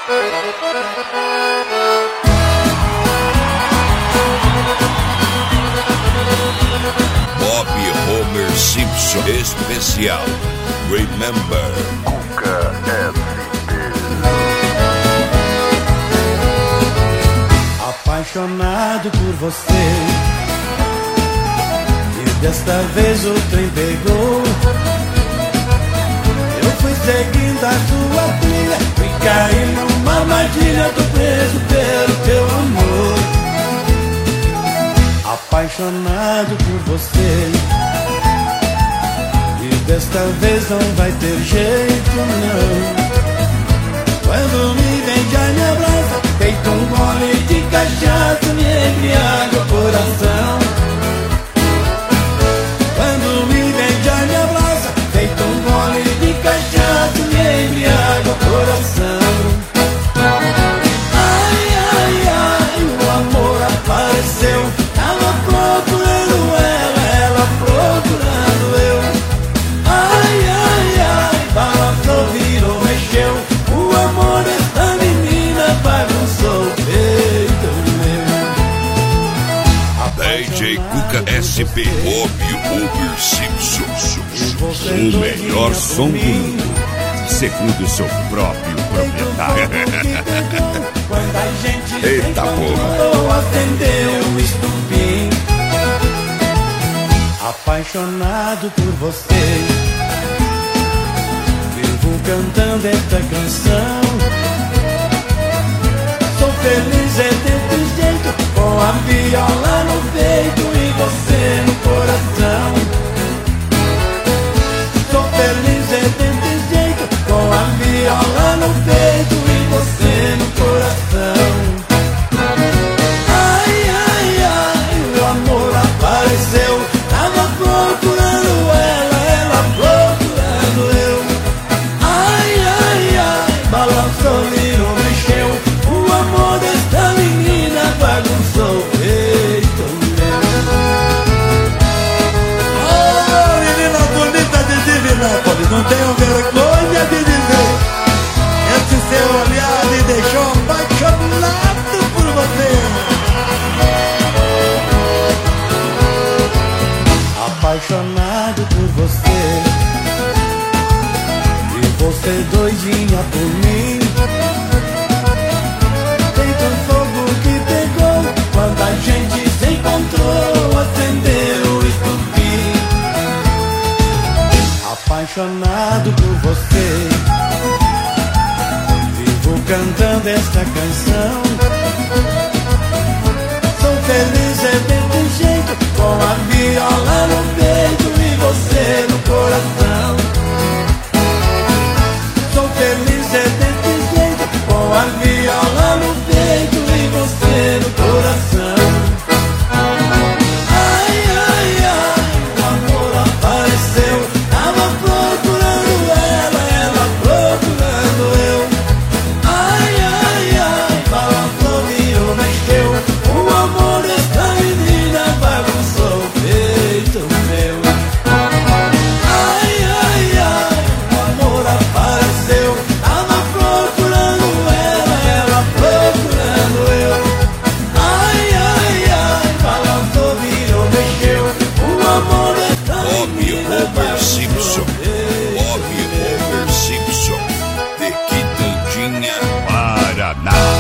Bob Homer Simpson especial. Remember. Cuca SP. Apaixonado por você, e desta vez o trem pegou. Eu fui seguindo a sua trilha e caí numa armadilha. Tô preso pelo teu amor. Apaixonado por você, e desta vez não vai ter jeito não. Quando me vem já me abraça, feito um gole de cachaça, me embriaga o coração. Quando me vem já me abraça, feito um gole de cachaça, me embriaga o coração. Ai, ai, ai, o amor apareceu. Tava procurando ela procurando eu. Ai, ai, ai, balançou, virou, mexeu. O amor dessa menina bagunçou o peito meu. DJ Cuca SP, Bob Homer Simpson. O melhor som do mundo, segundo seu próprio proprietário. Quando a gente Eita porra, acendeu o estupim. Apaixonado por você, vivo cantando esta canção. Sou feliz é desse jeito, com a viola no peito e você no coração. Sou feliz é desse jeito, com a viola no peito e você no coração. Ai, ai, ai, o amor apareceu. Tava procurando ela procurando eu. Ai, ai, ai, balançou, virou, mexeu. O amor desta menina bagunçou o peito meu. Oh, menina bonita de Divinópolis, não tenho vergonha de dizer. Esse seu olhar me deixou apaixonado por você. Apaixonado por você, e você doidinha por mim. Feito um fogo que pegou, quando a gente se encontrou, acendeu o estupim. Apaixonado por você, vivo cantando esta canção. Sou feliz é desse jeito, com a viola no peito e você no coração. Sou feliz é desse jeito, com a viola no peito e você no coração. Ai, ai, ai, o amor apareceu. Tava procurando ela procurando eu. Ai, ai, ai, balançou, virou, mexeu. O amor dessa menina bagunçou o peito meu. Ai, ai, ai, o amor apareceu. Tava procurando ela procurando eu. Ai, ai, ai, balançou, virou, mexeu. O amor dessa Bob menina Homer Simpson. bagunçou o peito Bob Homer Simpson. De Quitandinha, Paraná.